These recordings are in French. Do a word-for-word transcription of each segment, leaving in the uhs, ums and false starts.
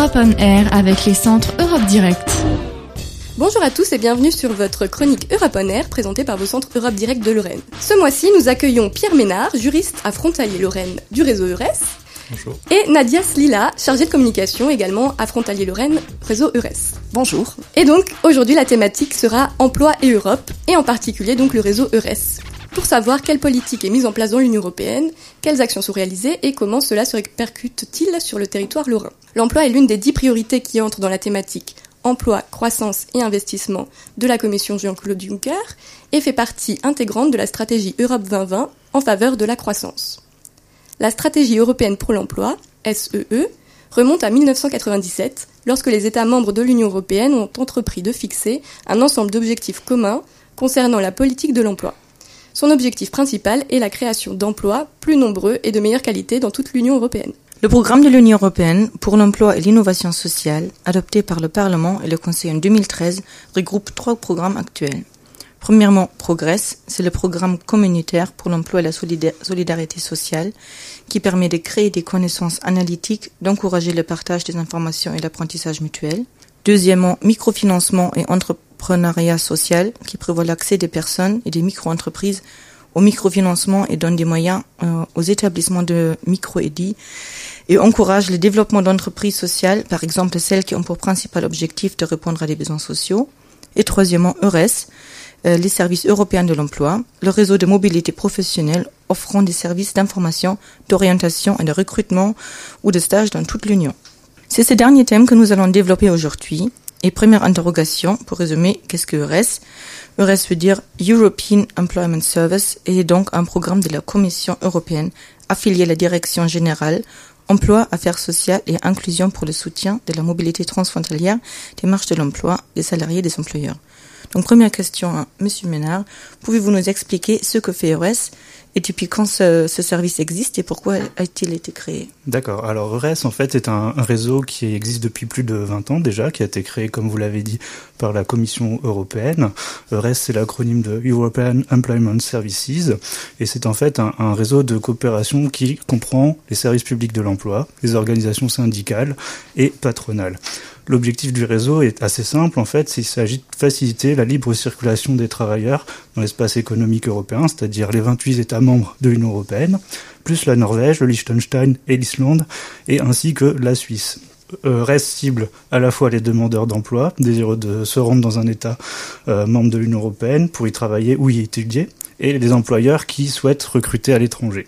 Europe on Air avec les centres Europe Direct. Bonjour à tous et bienvenue sur votre chronique Europe on Air présentée par vos centres Europe Direct de Lorraine. Ce mois-ci, nous accueillons Pierre Ménard, juriste à Frontalier Lorraine du réseau E R E S. Bonjour. Et Nadia Slila, chargée de communication également à Frontalier Lorraine, réseau E R E S. Bonjour. Et donc, aujourd'hui, la thématique sera emploi et Europe, et en particulier donc le réseau E R E S. Pour savoir quelle politique est mise en place dans l'Union européenne, quelles actions sont réalisées et comment cela se répercute-t-il sur le territoire lorrain. L'emploi est l'une des dix priorités qui entrent dans la thématique emploi, croissance et investissement de la Commission Jean-Claude Juncker et fait partie intégrante de la stratégie Europe vingt vingt en faveur de la croissance. La stratégie européenne pour l'emploi, S E E, remonte à dix-neuf cent quatre-vingt-dix-sept, lorsque les États membres de l'Union européenne ont entrepris de fixer un ensemble d'objectifs communs concernant la politique de l'emploi. Son objectif principal est la création d'emplois plus nombreux et de meilleure qualité dans toute l'Union européenne. Le programme de l'Union européenne pour l'emploi et l'innovation sociale, adopté par le Parlement et le Conseil en deux mille treize, regroupe trois programmes actuels. Premièrement, Progress, c'est le programme communautaire pour l'emploi et la solida- solidarité sociale, qui permet de créer des connaissances analytiques, d'encourager le partage des informations et l'apprentissage mutuel. Deuxièmement, microfinancement et entrepreneuriat social, qui prévoit l'accès des personnes et des micro-entreprises au microfinancement et donne des moyens euh, aux établissements de micro-crédit et encourage le développement d'entreprises sociales, par exemple celles qui ont pour principal objectif de répondre à des besoins sociaux. Et troisièmement, E R E S, euh, les services européens de l'emploi, le réseau de mobilité professionnelle offrant des services d'information, d'orientation et de recrutement ou de stage dans toute l'Union. C'est ces derniers thèmes que nous allons développer aujourd'hui. Et première interrogation, pour résumer, qu'est-ce que E R E S ? E R E S veut dire European Employment Service et est donc un programme de la Commission européenne affilié à la Direction générale Emploi, Affaires sociales et Inclusion pour le soutien de la mobilité transfrontalière des marges de l'emploi des salariés et des employeurs. Donc première question à Monsieur Ménard, pouvez-vous nous expliquer ce que fait E R E S et depuis quand ce, ce service existe et pourquoi a-t-il été créé ? D'accord. Alors, E R E S, en fait, est un, un réseau qui existe depuis plus de vingt ans déjà, qui a été créé, comme vous l'avez dit, par la Commission européenne. E R E S, c'est l'acronyme de European Employment Services, et c'est en fait un, un réseau de coopération qui comprend les services publics de l'emploi, les organisations syndicales et patronales. L'objectif du réseau est assez simple, en fait, il s'agit de faciliter la libre circulation des travailleurs dans l'espace économique européen, c'est-à-dire les vingt-huit États membres de l'Union européenne, plus la Norvège, le Liechtenstein et l'Islande, et ainsi que la Suisse. Euh, reste cible à la fois les demandeurs d'emploi, désireux de se rendre dans un État euh, membre de l'Union européenne pour y travailler ou y étudier, et les employeurs qui souhaitent recruter à l'étranger.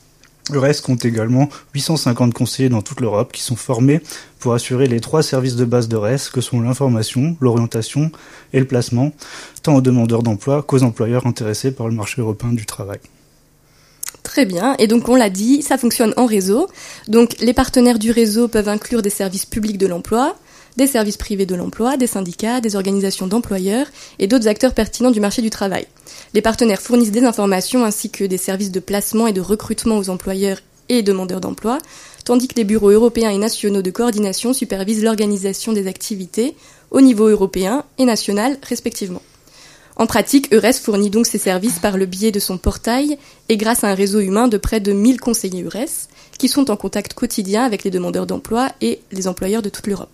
E R E S compte également huit cent cinquante conseillers dans toute l'Europe qui sont formés pour assurer les trois services de base d'E R E S que sont l'information, l'orientation et le placement, tant aux demandeurs d'emploi qu'aux employeurs intéressés par le marché européen du travail. Très bien, et donc on l'a dit, ça fonctionne en réseau. Donc les partenaires du réseau peuvent inclure des services publics de l'emploi, des services privés de l'emploi, des syndicats, des organisations d'employeurs et d'autres acteurs pertinents du marché du travail. Les partenaires fournissent des informations ainsi que des services de placement et de recrutement aux employeurs et demandeurs d'emploi, tandis que les bureaux européens et nationaux de coordination supervisent l'organisation des activités au niveau européen et national respectivement. En pratique, E R E S fournit donc ses services par le biais de son portail et grâce à un réseau humain de près de mille conseillers E R E S qui sont en contact quotidien avec les demandeurs d'emploi et les employeurs de toute l'Europe.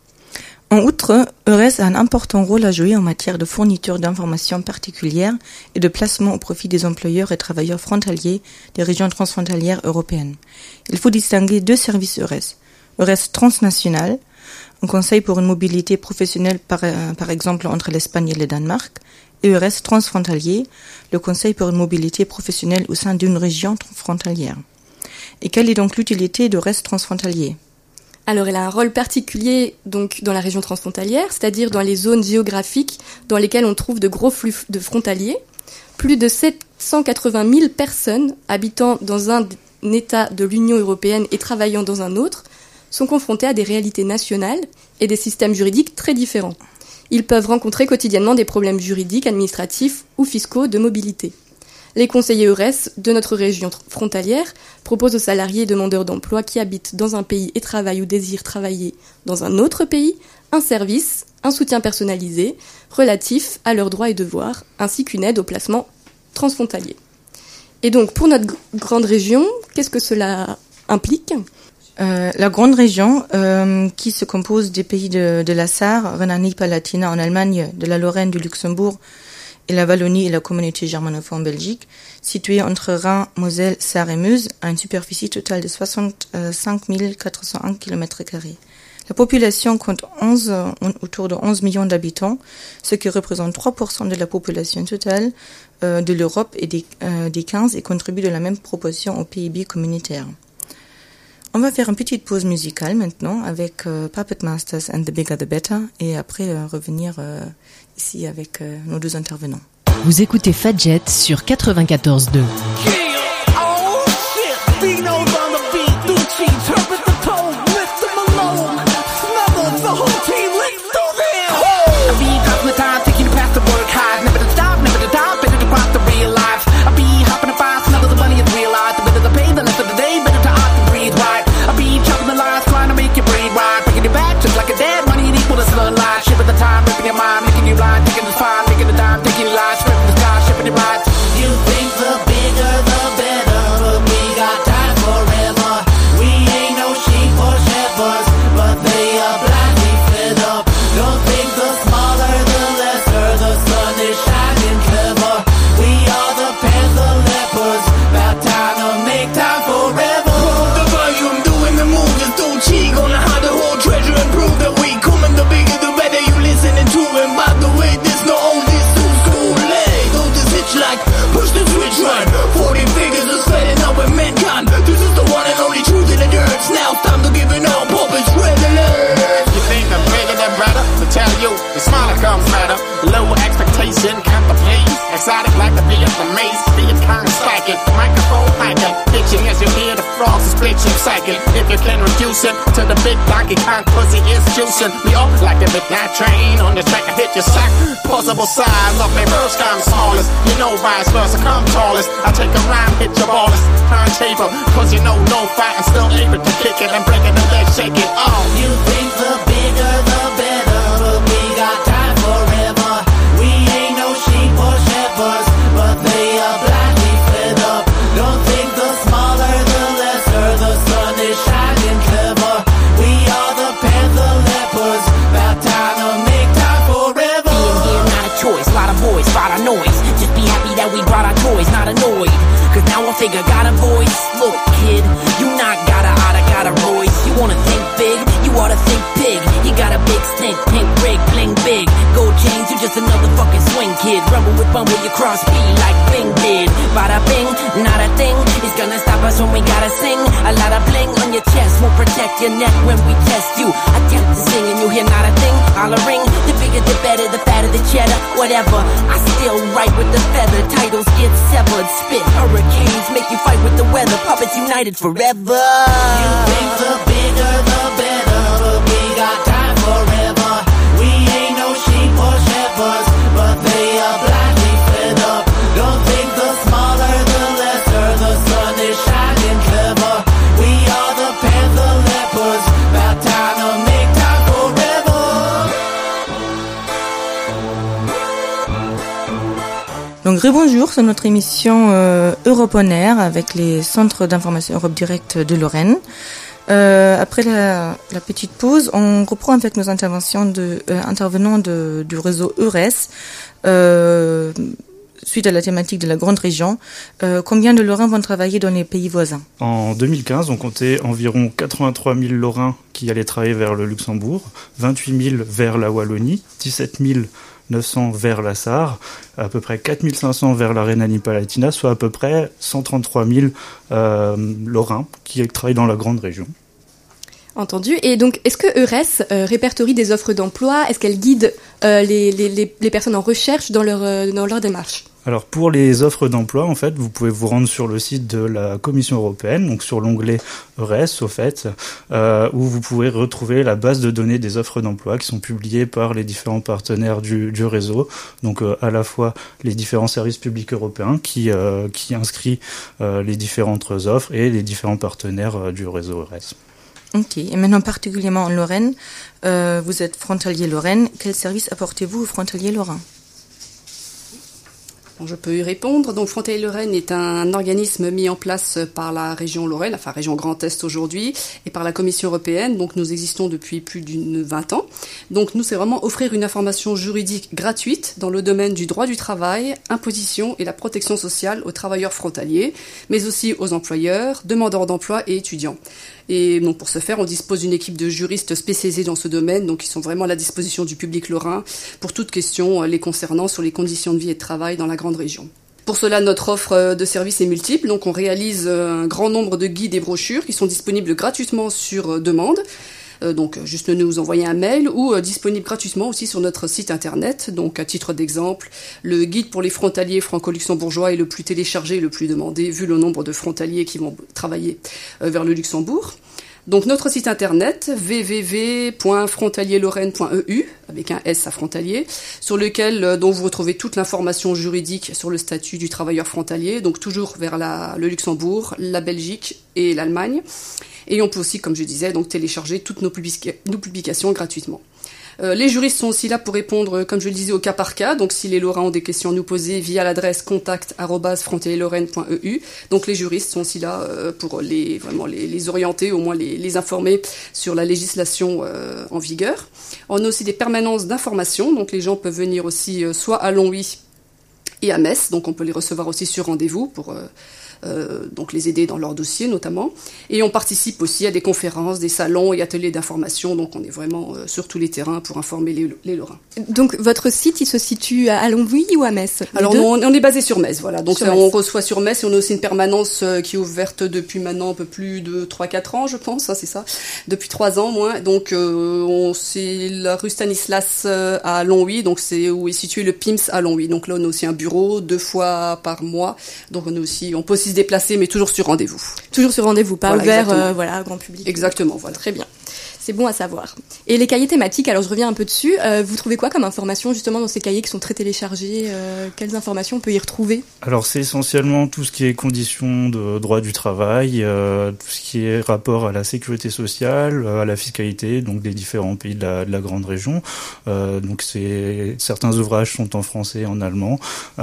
En outre, E R E S a un important rôle à jouer en matière de fourniture d'informations particulières et de placement au profit des employeurs et travailleurs frontaliers des régions transfrontalières européennes. Il faut distinguer deux services E R E S. E R E S transnational, un conseil pour une mobilité professionnelle par, euh, par exemple entre l'Espagne et le Danemark, et E R E S transfrontalier, le conseil pour une mobilité professionnelle au sein d'une région frontalière. Et quelle est donc l'utilité de E R E S transfrontalier ? Alors, elle a un rôle particulier donc dans la région transfrontalière, c'est-à-dire dans les zones géographiques dans lesquelles on trouve de gros flux de frontaliers. Plus de sept cent quatre-vingt mille personnes habitant dans un État de l'Union européenne et travaillant dans un autre sont confrontées à des réalités nationales et des systèmes juridiques très différents. Ils peuvent rencontrer quotidiennement des problèmes juridiques, administratifs ou fiscaux de mobilité. Les conseillers E R E S de notre région frontalière proposent aux salariés et demandeurs d'emploi qui habitent dans un pays et travaillent ou désirent travailler dans un autre pays un service, un soutien personnalisé relatif à leurs droits et devoirs, ainsi qu'une aide au placement transfrontalier. Et donc, pour notre g- grande région, qu'est-ce que cela implique ? Euh, la grande région, euh, qui se compose des pays de, de la Sarre, Rhénanie-Palatinat en Allemagne, de la Lorraine, du Luxembourg et la Wallonie et la communauté germanophone en Belgique, située entre Rhin, Moselle, Sarre et Meuse, a une superficie totale de soixante-cinq mille quatre cent un kilomètres carrés. La population compte onze, autour de onze millions d'habitants, ce qui représente trois pour cent de la population totale euh, de l'Europe et des, euh, des quinze et contribue de la même proportion au P I B communautaire. On va faire une petite pause musicale maintenant avec euh, Puppet Masters and the Bigger the Better et après euh, revenir euh, ici avec euh, nos deux intervenants. Vous écoutez Fadjet sur quatre-vingt-quatorze deux. Exotic like the bee of the maze, the kind of stacking, microphone hacking, bitching as you hear the frogs is bitching, psychic. If you can reduce it to the big donkey Kong pussy is juicing. We all like the midnight train on the track, I hit your sack. Possible size of my verse, I'm smallest. You know vice versa, come tallest. I take a rhyme, hit your ballest. Turntable, cause you know no fight, I'm still able to kick it and break it and let shake it. Oh, you think the bigger the better, but we got time forever. We ain't no sheep or shepherds, but they are blindly fed up. Don't think the smaller the lesser, the sun is shining clever. We are the panther lepers, about time to make time forever. Being here, not a choice, lot of boys, lot of noise. Just be happy that we brought our toys, not annoyed. Cause now I figure got a voice. Look kid, you not got a oughta got a voice. You wanna think big, you oughta think big. You got a big stink, pink rig, bling big. Gold chains, you just another fucking swing kid. Rumble with bumble, you cross speed like Bing did. Bada bing, not a thing is gonna stop us when we gotta sing. A lot of bling on your chest won't protect your neck when we test you. Attempt to sing and you hear not a thing. Hollering, the bigger the better, the fatter the cheddar. Whatever, I still write with the feather. Titles get severed, spit hurricanes, make you fight with the weather. Puppets united forever. You think the bigger the better, but we got time forever. We ain't no sheep or shepherds, but they are blindly fed up. Don't think the smaller the lesser, the sun is shining clever. We are the panther lepers, about time to make time forever. Donc rebonjour sur notre émission euh, Europe on Air avec les centres d'information Europe Direct de Lorraine. Euh, après la, la petite pause, on reprend avec nos interventions de euh, intervenants de, du réseau E R E S. Euh, suite à la thématique de la grande région, euh, combien de Lorrains vont travailler dans les pays voisins ? En deux mille quinze, on comptait environ quatre-vingt-trois mille Lorrains qui allaient travailler vers le Luxembourg, vingt-huit mille vers la Wallonie, dix-sept mille neuf cents vers la Sarre, à peu près quatre mille cinq cents vers la Rhénanie-Palatinat, soit à peu près cent trente-trois mille euh, Lorrains qui travaillent dans la grande région. Entendu. Et donc, est-ce que E R E S euh, répertorie des offres d'emploi ? Est-ce qu'elle guide euh, les, les, les, les personnes en recherche dans leur, euh, dans leur démarche ? Alors pour les offres d'emploi, en fait, vous pouvez vous rendre sur le site de la Commission européenne, donc sur l'onglet E R E S, au fait, euh, où vous pouvez retrouver la base de données des offres d'emploi qui sont publiées par les différents partenaires du, du réseau, donc euh, à la fois les différents services publics européens qui, euh, qui inscrivent euh, les différentes offres et les différents partenaires euh, du réseau E R E S. Ok, et maintenant particulièrement en Lorraine, euh, vous êtes frontalier Lorraine, quel service apportez-vous aux frontaliers lorrains ? Bon, je peux y répondre. Donc, Frontaliers Lorraine est un organisme mis en place par la région Lorraine, enfin région Grand Est aujourd'hui, et par la Commission européenne. Donc, nous existons depuis plus d'une vingt ans. Donc, nous, c'est vraiment offrir une information juridique gratuite dans le domaine du droit du travail, imposition et la protection sociale aux travailleurs frontaliers, mais aussi aux employeurs, demandeurs d'emploi et étudiants. Et donc, pour ce faire, on dispose d'une équipe de juristes spécialisés dans ce domaine, donc ils sont vraiment à la disposition du public lorrain pour toute question les concernant sur les conditions de vie et de travail dans la grande région. Pour cela, notre offre de services est multiple, donc on réalise un grand nombre de guides et brochures qui sont disponibles gratuitement sur demande. Donc, juste nous envoyer un mail ou euh, disponible gratuitement aussi sur notre site internet. Donc, à titre d'exemple, le guide pour les frontaliers franco-luxembourgeois est le plus téléchargé et le plus demandé, vu le nombre de frontaliers qui vont travailler euh, vers le Luxembourg. Donc, notre site internet, w w w point frontalier lorraine point e u, avec un S à frontalier, sur lequel euh, dont vous retrouvez toute l'information juridique sur le statut du travailleur frontalier, donc toujours vers la, le Luxembourg, la Belgique et l'Allemagne. Et on peut aussi, comme je disais, donc télécharger toutes nos, publica- nos publications gratuitement. Euh, les juristes sont aussi là pour répondre, comme je le disais, au cas par cas. Donc, si les Lorrains ont des questions à nous poser via l'adresse contact arobase frontalier lorraine point e u. Donc, les juristes sont aussi là euh, pour les, vraiment les, les orienter, au moins les, les informer sur la législation euh, en vigueur. On a aussi des permanences d'information. Donc, les gens peuvent venir aussi euh, soit à Longwy et à Metz. Donc, on peut les recevoir aussi sur rendez-vous pour... Euh, Euh, donc les aider dans leur dossier notamment. Et on participe aussi à des conférences, des salons et ateliers d'information, donc on est vraiment euh, sur tous les terrains pour informer les, les Lorrains. Donc votre site, il se situe à Longwy ou à Metz? Alors on, on est basé sur Metz, voilà. Donc ça, Metz. On reçoit sur Metz et on a aussi une permanence euh, qui est ouverte depuis maintenant un peu plus de trois quatre ans, je pense, hein, c'est ça, depuis trois ans moins. Donc euh, on, c'est la rue Stanislas euh, à Longwy, donc c'est où est situé le P I M S à Longwy. Donc là on a aussi un bureau deux fois par mois, donc on a aussi, on peut aussi se déplacer, mais toujours sur rendez-vous. Toujours sur rendez-vous, pas Voilà, ouvert exactement. euh, voilà, grand public. Exactement, voilà. Très bien. C'est bon à savoir. Et les cahiers thématiques, alors je reviens un peu dessus, euh, vous trouvez quoi comme information justement dans ces cahiers qui sont très téléchargés euh, Quelles informations on peut y retrouver? Alors c'est essentiellement tout ce qui est conditions de droit du travail, euh, tout ce qui est rapport à la sécurité sociale, à la fiscalité, donc des différents pays de la, de la grande région. Euh, donc c'est certains ouvrages sont en français et en allemand.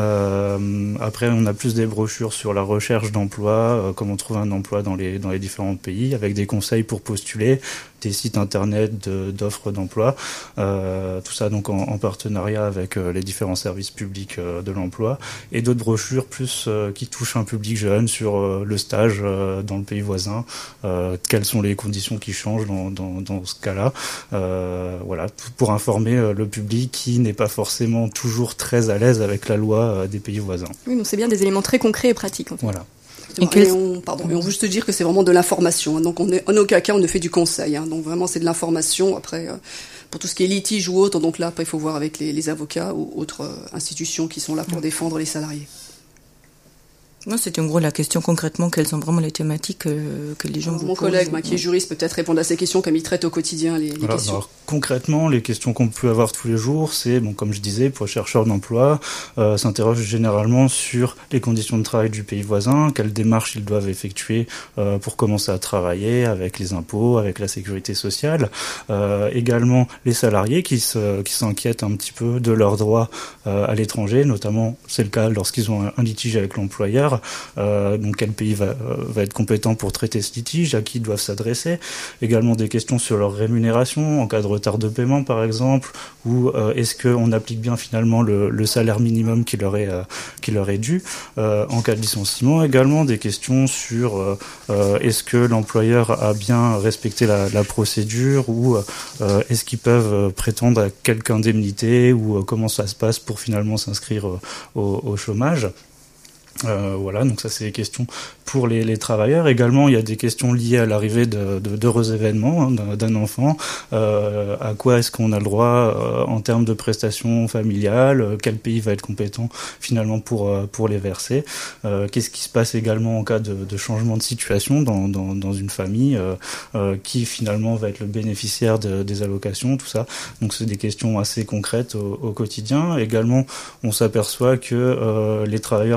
Euh, après on a plus des brochures sur la recherche d'emploi, euh, comment trouver un emploi dans les dans les différents pays, avec des conseils pour postuler, des sites internet de, d'offres d'emploi, euh, tout ça donc en, en partenariat avec euh, les différents services publics euh, de l'emploi, et d'autres brochures plus euh, qui touchent un public jeune sur euh, le stage euh, dans le pays voisin, euh, quelles sont les conditions qui changent dans, dans, dans ce cas-là, euh, voilà, pour informer euh, le public qui n'est pas forcément toujours très à l'aise avec la loi euh, des pays voisins. Oui, donc c'est bien des éléments très concrets et pratiques en fait. Voilà. Et, et on, pardon, et on veut juste dire que c'est vraiment de l'information. Hein. Donc, on est, en aucun cas, on ne fait du conseil. Hein. Donc, vraiment, c'est de l'information. Après, euh, pour tout ce qui est litige ou autre, donc là, après, il faut voir avec les, les avocats ou autres euh, institutions qui sont là pour défendre les salariés. Non, c'était en gros la question concrètement, quelles sont vraiment les thématiques euh, que les gens alors, vous mon posent. collègue, bah, qui est juriste, peut-être répondre à ces questions comme il traite au quotidien les, les alors, questions. Alors, concrètement, les questions qu'on peut avoir tous les jours, c'est, bon, comme je disais, pour les chercheurs d'emploi, euh, s'interrogent généralement sur les conditions de travail du pays voisin, quelles démarches ils doivent effectuer euh, pour commencer à travailler avec les impôts, avec la sécurité sociale. Euh, également, les salariés qui, se, qui s'inquiètent un petit peu de leurs droits euh, à l'étranger, notamment, c'est le cas lorsqu'ils ont un, un litige avec l'employeur. Euh, donc quel pays va, va être compétent pour traiter ce litige, à qui ils doivent s'adresser. Également des questions sur leur rémunération, en cas de retard de paiement par exemple, ou euh, est-ce qu'on applique bien finalement le, le salaire minimum qui leur est, euh, qui leur est dû. Euh, en cas de licenciement, également des questions sur euh, euh, est-ce que l'employeur a bien respecté la, la procédure, ou euh, est-ce qu'ils peuvent prétendre à quelque indemnité, ou euh, comment ça se passe pour finalement s'inscrire euh, au, au chômage. Euh, voilà, donc ça c'est des questions pour les, les travailleurs. Également, il y a des questions liées à l'arrivée de, de, d'heureux événements hein, d'un, d'un enfant. Euh, à quoi est-ce qu'on a le droit euh, en termes de prestations familiales, euh, quel pays va être compétent finalement pour euh, pour les verser. Euh, qu'est-ce qui se passe également en cas de, de changement de situation dans dans, dans une famille, euh, euh, qui finalement va être le bénéficiaire de, des allocations, tout ça. Donc c'est des questions assez concrètes au, au quotidien. Également, on s'aperçoit que euh, les travailleurs se préoccupent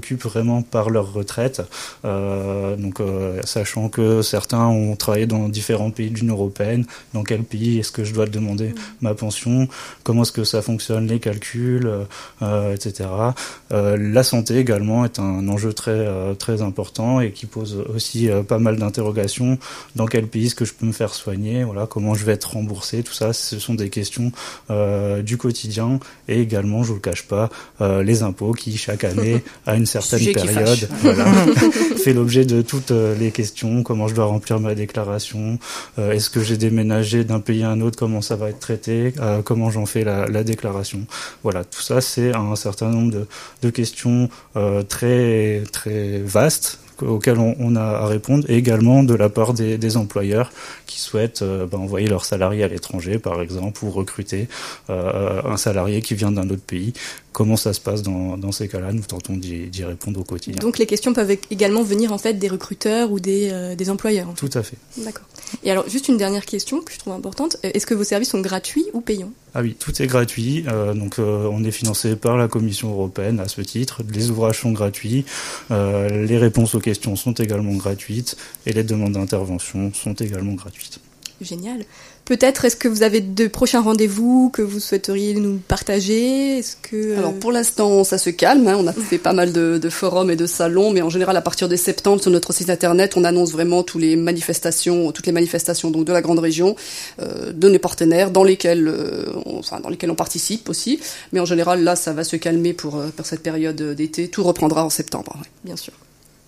préoccupent vraiment par leur retraite. Euh, donc, euh, sachant que certains ont travaillé dans différents pays de l'Union européenne, dans quel pays est-ce que je dois demander mmh. ma pension, comment est-ce que ça fonctionne, les calculs, euh, et cetera. Euh, la santé également est un enjeu très euh, très important et qui pose aussi euh, pas mal d'interrogations. Dans quel pays est-ce que je peux me faire soigner, voilà, comment je vais être remboursé, tout ça, ce sont des questions euh, du quotidien. Et également, je vous le cache pas, euh, les impôts qui chaque année, à une certaine Sujet période, voilà, fait l'objet de toutes les questions. Comment je dois remplir ma déclaration, euh, est-ce que j'ai déménagé d'un pays à un autre, comment ça va être traité, euh, comment j'en fais la, la déclaration. Voilà, tout ça, c'est un certain nombre de, de questions euh, très très vastes auxquels on, on a à répondre, et également de la part des, des employeurs qui souhaitent euh, ben, envoyer leurs salariés à l'étranger, par exemple, ou recruter euh, un salarié qui vient d'un autre pays. Comment ça se passe dans, dans ces cas-là? Nous tentons d'y, d'y répondre au quotidien. Donc les questions peuvent également venir en fait des recruteurs ou des, euh, des employeurs. En fait. Tout à fait. D'accord. Et alors juste une dernière question que je trouve importante. Est-ce que vos services sont gratuits ou payants? Ah oui, tout est gratuit. Euh, donc euh, on est financé par la Commission européenne à ce titre. Les ouvrages sont gratuits. Euh, les réponses aux questions sont également gratuites et les demandes d'intervention sont également gratuites. Génial. Peut-être, est-ce que vous avez de prochains rendez-vous que vous souhaiteriez nous partager? Est-ce que... Alors pour l'instant, ça se calme. Hein. On a fait pas mal de, de forums et de salons, mais en général, à partir de septembre, sur notre site internet, on annonce vraiment tous les manifestations, toutes les manifestations donc de la grande région, euh, de nos partenaires, dans lesquels, euh, on, enfin, dans lesquels on participe aussi. Mais en général, là, ça va se calmer pour, pour cette période d'été. Tout reprendra en septembre. Ouais. Bien sûr.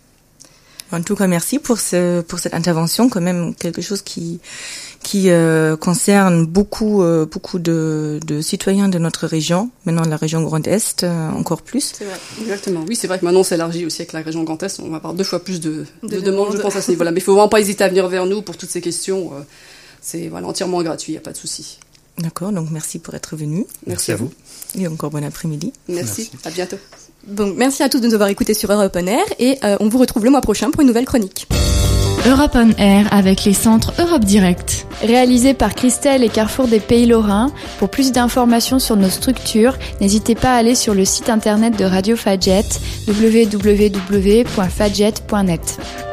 En tout cas, merci pour ce pour cette intervention, quand même quelque chose qui qui euh, concerne beaucoup euh, beaucoup de, de citoyens de notre région, maintenant la région Grand Est euh, encore plus. C'est vrai, exactement. Oui, c'est vrai que maintenant on s'élargit aussi avec la région Grand Est, on va avoir deux fois plus de, de, de demandes, je pense à ce niveau-là. Mais il faut vraiment pas hésiter à venir vers nous pour toutes ces questions. Euh, c'est voilà entièrement gratuit, il y a pas de souci. D'accord, donc merci pour être venu. Merci, merci à vous. Et encore bon après-midi. Merci, merci. À bientôt. Donc merci à tous de nous avoir écoutés sur Europe On Air et euh, on vous retrouve le mois prochain pour une nouvelle chronique. Europe On Air avec les centres Europe Direct. Réalisé par Christelle et Carrefour des Pays Lorrains. Pour plus d'informations sur nos structures, n'hésitez pas à aller sur le site internet de Radio Fadjet, w w w point fadjet point net.